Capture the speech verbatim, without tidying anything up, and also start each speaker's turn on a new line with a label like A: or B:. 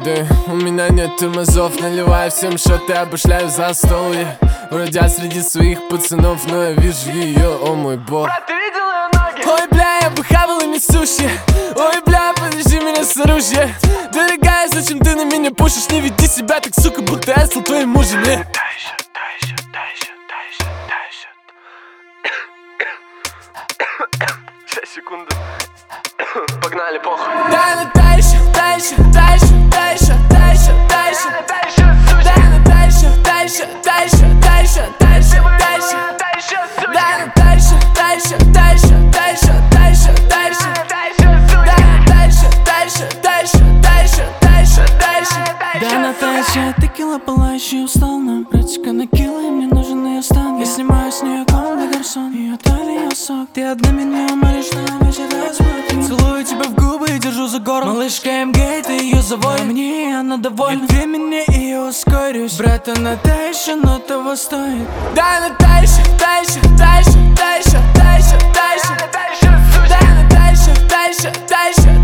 A: бэйби, у меня нет тормозов. Наливаю всем шоты, обошляю за стол, yeah. Бродя среди своих пацанов, но я вижу ее, о мой бог.
B: Брат, ты видел ее ноги?
A: Ой, бля, я бы хавал ими суши. Ой, бля, подожди меня с оружия. Дорогая, зачем ты на меня пушишь? Не веди себя так, сука, будто я стал твоим мужем, yeah.
B: Сейчас, секунду. Погнали, похуй.
A: Дай на дальше, дальше, дальше, дальше, дальше, дальше. Дай на дальше, дальше, дальше, дальше, дальше, дальше. Дай на дальше, дальше, дальше, дальше, дальше, дальше. Дай на дальше, дальше, дальше, дальше, дальше, дальше.
C: Да, Наташа, текила пылающий, устал на братика на кило, и мне нужен ее стан. Я снимаю с нее комбо гарсон, ее талия сок. Ты одна меня молишь на вечер разбуди. Целую тебя в губы и держу за горло. Малышка эм гей, ты ее заводишь, мне она довольна. Я времени и ускорюсь. Брата Наташа, но того стоит.
A: Дай на дальше, дальше, дальше, дальше, дальше, дальше. Дай на дальше, дальше, дальше,